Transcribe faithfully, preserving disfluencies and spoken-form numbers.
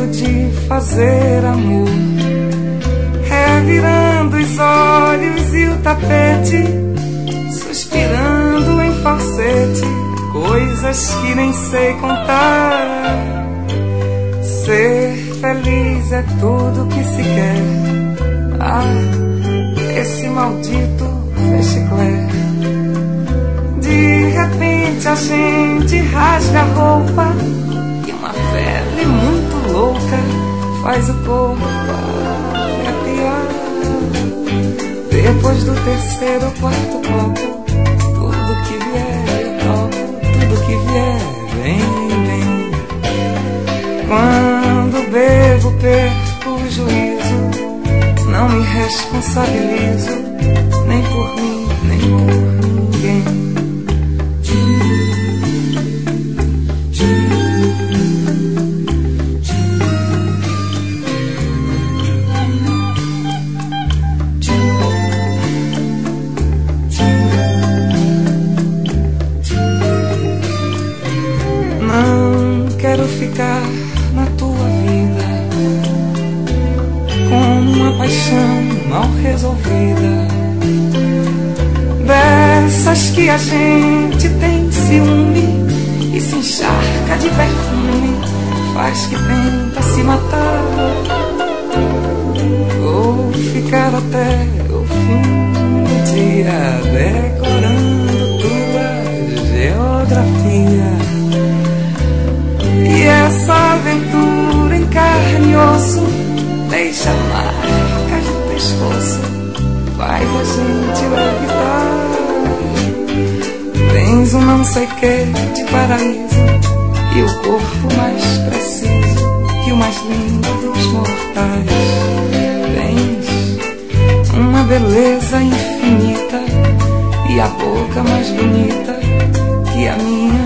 jeito de fazer amor, revirando os olhos e o tapete, suspirando em falsete, coisas que nem sei contar. Ser feliz é tudo que se quer. Ah, esse maldito fechiclé. De repente a gente rasga a roupa e uma febre muito louca faz o corpo arrepiar. Depois do terceiro ou quarto copo, tudo que vier eu topo, tudo que vier vem, vem. Quando bebo perco o juízo, não me responsabilizo, nem por mim, nem por ninguém. Ficar na tua vida com uma paixão mal resolvida, dessas que a gente tem ciúme e se encharca de perfume, faz que tenta se matar, ou ficar até o fim do dia decorando tua geografia. E essa aventura em carne e osso deixa marcas no pescoço, faz a gente levitar. Tens um não sei que de paraíso e o corpo mais preciso e o mais lindo dos mortais. Tens uma beleza infinita e a boca mais bonita que a minha